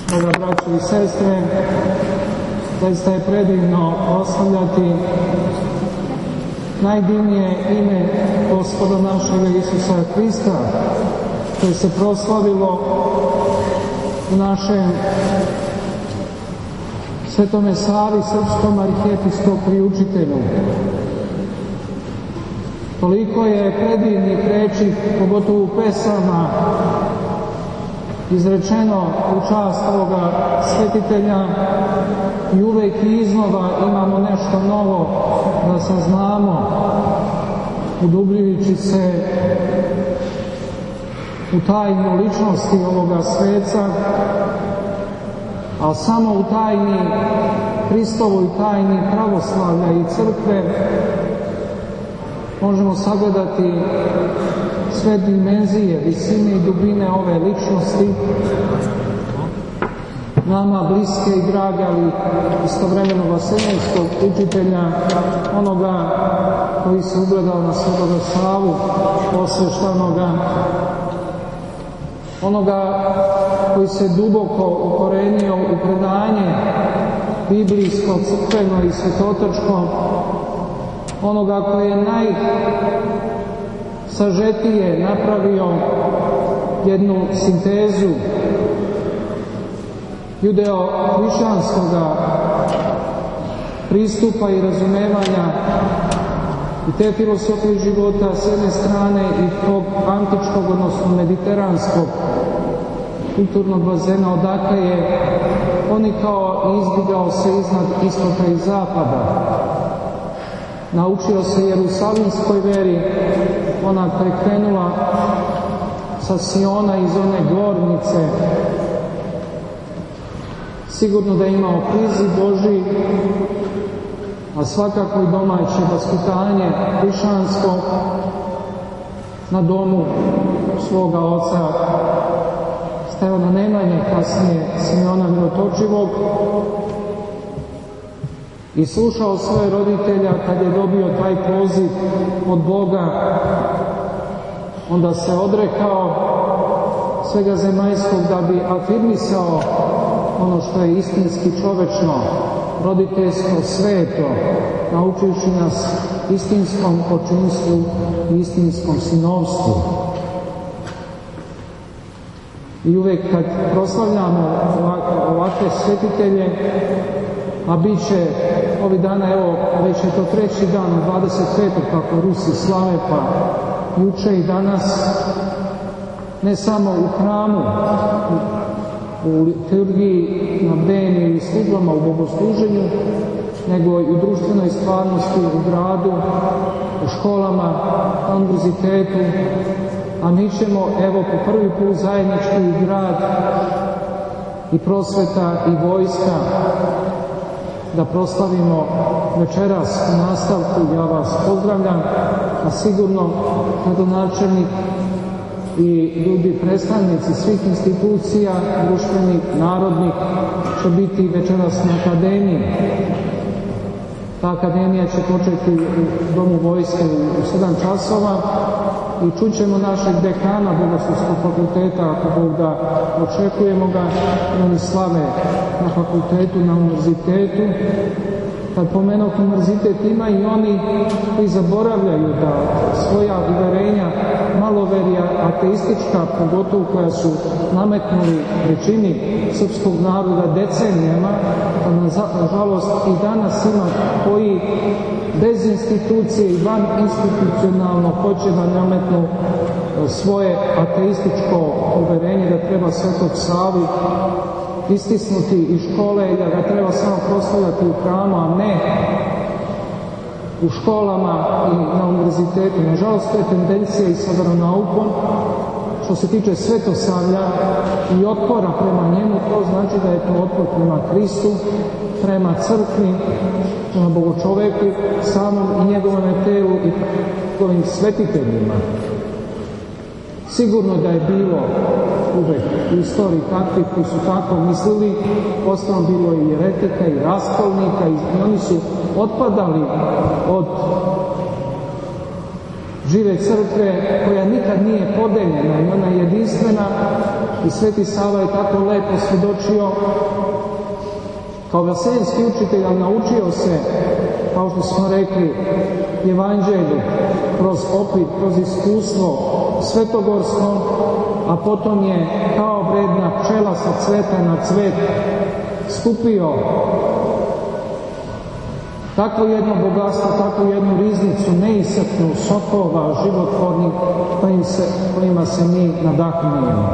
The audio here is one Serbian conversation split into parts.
Draga braćo i sestre, zaista je predivno proslavljati najdivnije ime Gospoda našega Isusa Hrista, koje se proslavilo u našem Svetome Savi, srpskom arhijepiskopu i učitelju. Toliko je predivnih reči, pogotovo u pesama, izrečeno u čast ovoga svetitelja i uvek iznova imamo nešto novo da saznamo, udubljujući se u tajnu ličnosti ovoga sveca, a samo u tajni Hristovoj tajni pravoslavlja i crkve možemo sagledati sve dimenzije, visine i dubine ove ličnosti, nama bliske i drage, ali istovremeno vaseljenskog učitelja, onoga koji se ugledao na Svetoga Savu, osveštanoga, onoga koji se duboko ukorenio u predanje biblijsko, crkveno i svetotrčko, onoga koji je najsažetije napravio jednu sintezu judeo-hrišćanskoga pristupa i razumevanja i te filosofije života s jedne strane i tog antičkog, odnosno mediteranskog kulturnog bazena, odakle je ponikao i izdigao se iznad istoka i zapada. Naučio se jerusalimskoj veri, ona koja je krenula sa Siona iz one gornice. Sigurno da je imao priziv Božji, a svakako i domaće vaspitanje hrišćansko na domu svoga oca Stevana Nemanje, kasnije Simeona Mirotočivog, i slušao svoje roditelja kad je dobio taj poziv od Boga. Onda se odrekao svega zemaljskog da bi afirmisao ono što je istinski čovečno, roditeljsko, sveto, naučivši nas istinskom očinstvu i istinskom sinovstvu. I uvek kad proslavljamo ovakve svetitelje, a bit će ovih dana, evo, već je to treći dan, 25. kako Rusi slave, pa juče i danas, ne samo u hramu, u liturgiji, na bdjenju i službama, u bogosluženju, nego i u društvenoj stvarnosti, u gradu, u školama, na univerzitetu, a mi ćemo, evo, po prvi put zajednički i grad, i prosveta, i vojska, da proslavimo večeras u nastavku. Ja vas pozdravljam, a sigurno gradonačelnik i ljudi, predstavnici svih institucija, društvenih, narodnih, će biti večeras na akademiji. Ta akademija će početi u Domu vojske u 7 časova i čućemo našeg dekana Bogoslovskog fakulteta, ako Bog da, očekujemo ga, i oni slave na fakultetu, na univerzitetu. Kad pomenuo univerzitet, ima i oni koji zaboravljaju da svoja uverenja, maloverija, ateistička, pogotovo koja su nametnuli većini srpskog naroda decenijama, a nažalost i danas ima koji bez institucije i van institucionalno hoće da nametnu svoje ateističko uverenje da treba Svetog Savu istisnuti iz škole i da ga treba samo proslavljati u hramu, a ne u školama i na univerzitetu. Nažalost, to je tendencija i sa veronaukom. Što se tiče Svetosavlja i otpora prema njemu, to znači da je to otpor prema Hristu, prema crkvi, prema Bogočoveku, samom i njegovom telu i njegovim svetiteljima. Sigurno da je bilo uvek u istoriji takvih koji su tako mislili, ostalo bilo i jeretika i raskolnika i oni su otpadali od žive crkve koja nikad nije podeljena i ona je jedinstvena i Sveti Sava je tako lepo svjedočio kao vaseljenski učitelj, ali naučio se, kao što smo rekli, evanđelju kroz opit, kroz iskustvo svetogorsko, a potom je kao vredna pčela sa cveta na cvet skupio takvo jedno bogatstvo, takvu jednu riznicu neiscrpnu sokova životvornih kojima se mi nadahnemo.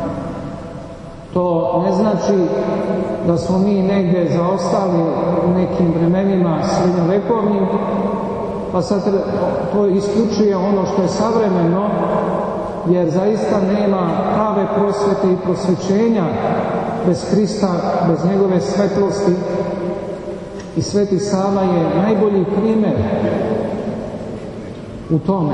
To ne znači da smo mi negdje zaostali u nekim vremenima srednjovekovnim, pa sad to isključuje ono što je savremeno, jer zaista nema prave prosvete i prosvećenja bez Krista, bez njegove svetlosti. I Sveti Sava je najbolji primjer u tome.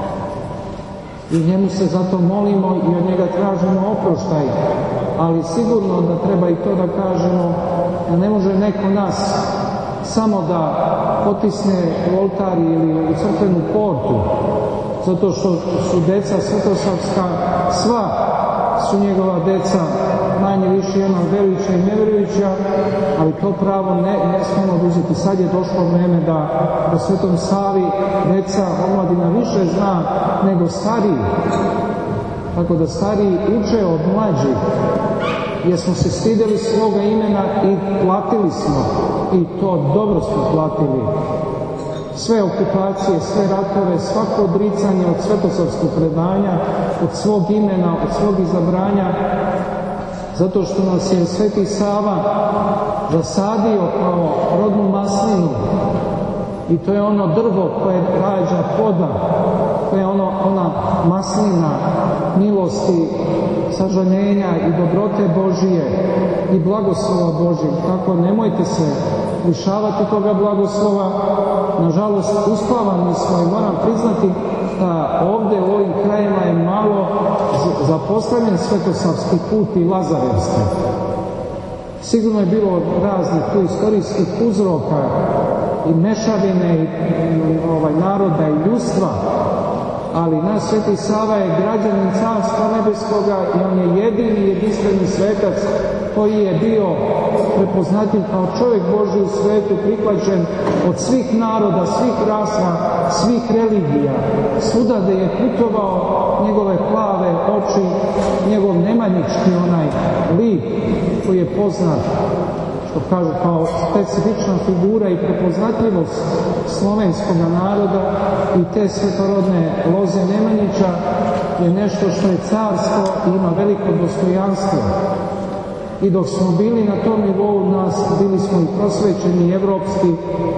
I njemu se zato molimo i od njega tražimo oproštaj. Ali sigurno da treba i to da kažemo, da ne može neko nas samo da potisne u oltar ili u crkvenu portu, zato što su deca svetosavska, sva su njegova deca, manje više jedna verujuća i nevjerujuća, ali to pravo ne smemo oduzeti. Sad je došlo vrijeme da o Svetom Savi deca, omladina više zna nego stariji. Tako da stariji uče od mlađih, jer smo se stidjeli svoga imena i platili smo, i to dobro smo platili. Sve okupacije, sve ratove, svako odricanje od svetosavskog predanja, od svog imena, od svog izabranja, zato što nas je Sveti Sava zasadio kao rodnu maslinu, i to je ono drvo koje rađa ploda, to je ona maslina milosti, sažaljenja i dobrote Božije i blagoslova Božjeg. Tako nemojte se lišavati toga blagoslova. Nažalost, uspavani smo i moram priznati da ovdje u ovim krajima je malo zapostavljen svetosavski put i lazarevstvo. Sigurno je bilo raznih tu istorijskih uzroka i mešavine i naroda i ljudstva, ali naš Sveti Sava je građanin Carstva nebeskoga i on je jedini jedinstveni svetac koji je bio prepoznatljiv kao čovjek Božji u svetu, prihvaćen od svih naroda, svih rasa, svih religija. Svuda gdje je putovao, njegove plave oči, njegov nemanjički onaj lik koji je poznat, što kažu kao specifična figura i prepoznatljivost slovenskog naroda i te svetorodne loze Nemanjića je nešto što je carstvo i ima veliko dostojanstvo. I dok smo bili na tom nivou nas, bili smo i prosvećeni i evropski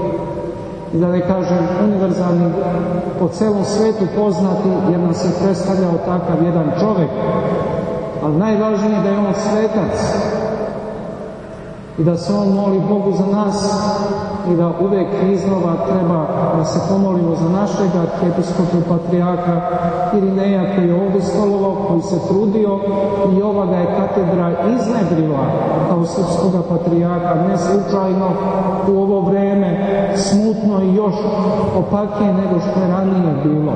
i da ne kažem univerzalni, po celom svetu poznati, jer nas je predstavljao takav jedan čovjek. Ali najvažnije je da je on svetac i da se on moli Bogu za nas i da uvijek iznova treba da se pomolimo za našega arhijepiskopa patrijarha Irineja koji je ovdje stolovao, koji se trudio i ova ga je katedra iznedrila kao srpskoga patrijarha, ne slučajno u ovo vrijeme smutno i još opakije nego što je ranije bilo.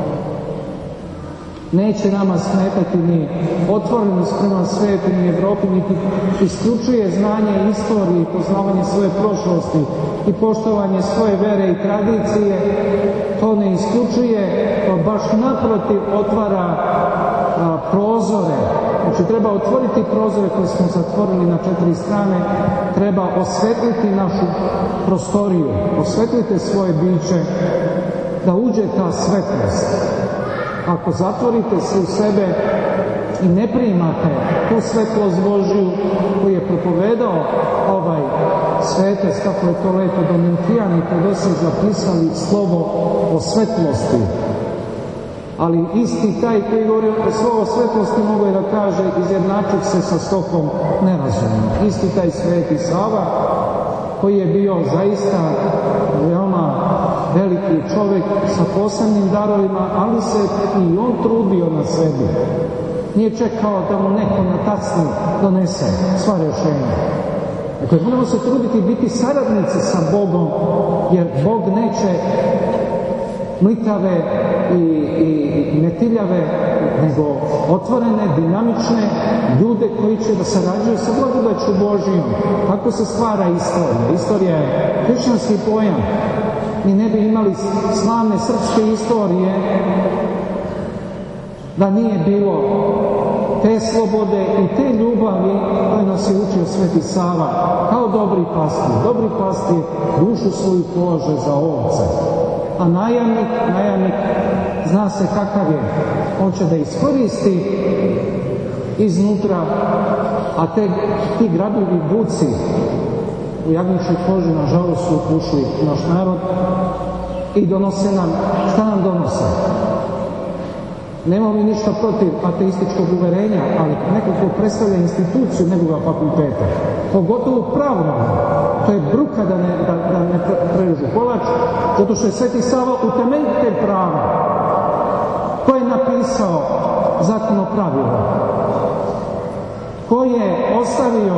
Neće nama smetati ni otvorenost prema svetu, ni Evropi, niti isključuje znanje istorije i poznavanje svoje prošlosti i poštovanje svoje vere i tradicije. To ne isključuje, to baš naprotiv otvara prozore. Znači treba otvoriti prozore koje smo zatvorili na 4 strane, treba osvetliti našu prostoriju, osvetlite svoje biće, da uđe ta svetlost. Ako zatvorite se u sebe i ne primate tu svetlost Božju koju je propovedao ovaj svetac, kako je to lepo Domitijan i Teodosij zapisali slovo o svetlosti. Ali isti taj koji govori o slovo svetlosti mogu je da kaže izjednačit se sa stokom nerazumom. Isti taj Sveti Sava koji je bio zaista veoma veliki čovjek sa posebnim darovima, ali se i on trudio na sebi. Nije čekao da mu neko na tacni donese sva rješenja. Dakle, moramo se truditi biti saradnici sa Bogom, jer Bog neće mlikave i netiljave, nego otvorene, dinamične ljude koji će da sarađuju sa blagodaću Božijom. Tako se stvara istorija. Istorija je kršćanski pojam. Mi ne bi imali slavne srpske istorije da nije bilo te slobode i te ljubavi koje nas je učio Sveti Sava kao dobri pastir. Dobri pastir dušu svoju polože za ovce. A najamnik zna se kakav je. On će da iskoristi iznutra, a ti grabljivi buci u jagnjećoj koži nažalost su upušli naš narod i donose nam, šta nam donose? Nemamo mi ništa protiv ateističkog uverenja, ali neko ko predstavlja instituciju nekoga fakulteta, pogotovo pravno, to je bruka da ne prerežu kolač, zato što je Sveti Sava utemeljitelj prava. Ko je napisao zakon o pravilu? Ko je ostavio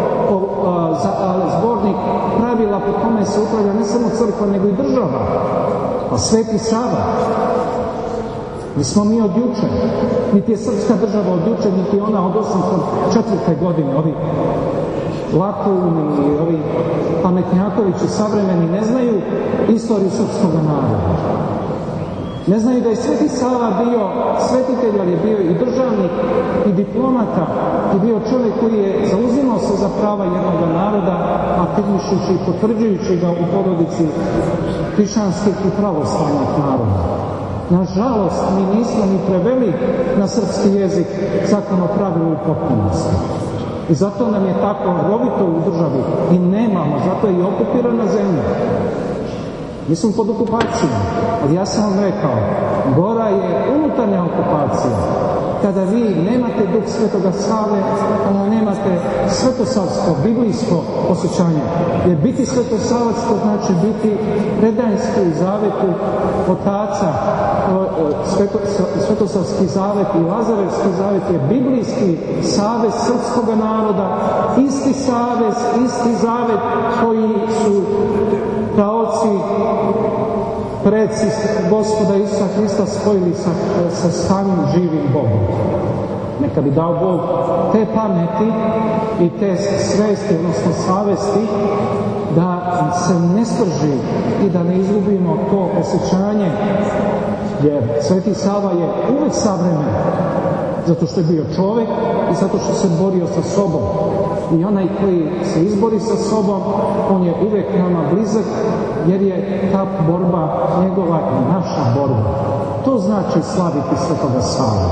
zbornik pravila po kome se upravlja ne samo crkva, nego i država? Pa Sveti Sava. Nismo mi od juče, niti je srpska država od juče, niti ona od 804. godine. Ovi lakoumi i ovi pametnjakovići savremeni ne znaju istoriju srpskog naroda. Ne znaju da je Sveti Sava bio svetitelj, ali je bio i državnik i diplomata i bio čovjek koji je zauzimao se za prava jednog naroda, afirmišući i potvrđujući ga u porodici hrišćanskih i pravoslavnih naroda. Nažalost, mi nismo ni preveli na srpski jezik zakon o pravilu i potpunosti. I zato nam je tako rovito u državi i nemamo, zato je i okupirana zemlja. Mi smo pod okupacijom, ali ja sam vam rekao, gora je unutarnja okupacija. Kada vi nemate duh Svetoga Save, onda nemate svetosavsko, biblijsko osjećanje. Jer biti svetosavac to znači biti predanjski u zavetu otaca. Svetosavski zavet i Lazarevski zavet je biblijski savez srpskog naroda. Isti savez, isti zavet koji su praoci, preci Gospoda Isusa Hrista spojili sa samim živim Bogom. Neka bi dao Bog te pameti i te svesti, odnosno savesti, da se ne sprži i da ne izgubimo to osjećanje, jer Sveti Sava je uvek savremen, zato što je bio čovjek i zato što se borio sa sobom. I onaj koji se izbori sa sobom, on je uvek nama blizak, jer je ta borba njegova i naša borba. To znači slaviti Svetoga Savu.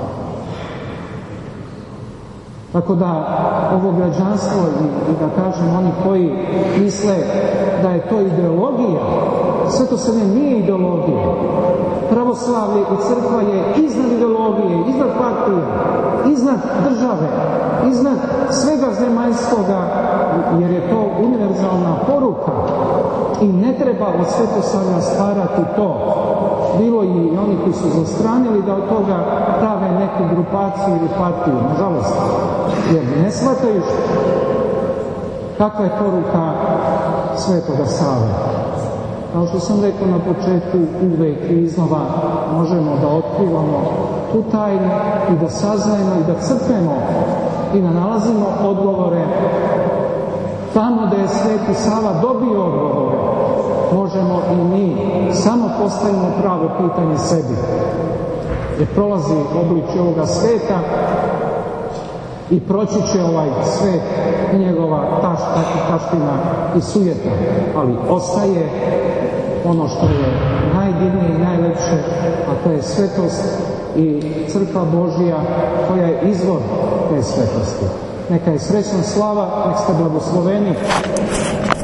Tako da ovo građanstvo i da kažem oni koji misle da je to ideologija, Svetosavlje nije ideologija. Pravoslavlje i crkva je iznad ideologije, iznad partije, iznad države, iznad svega zemaljskoga, jer je to univerzalna poruka i ne treba od Svetosavlja stvarati to. Bilo i oni koji su zastranili da od toga prave neku grupaciju ili partiju, nažalost, jer ne shvataju kakva je poruka Svetoga Save. Kao što sam rekao na početku, uvek i iznova možemo da otkrivamo tu tajnu i da saznajemo i da crpemo i da nalazimo odgovore. Tamo da je Sveti Sava dobio odgovore, možemo i mi. Samo postavimo pravo pitanje sebi. Jer prolazi obličje ovoga sveta i proći će ovaj svet i njegova taština i sujeta, ali ostaje ono što je najdivnije i najlepše, a to je svetost i crkva Božija koja je izvor te svetosti. Neka je srećna slava, nek ste blagosloveni.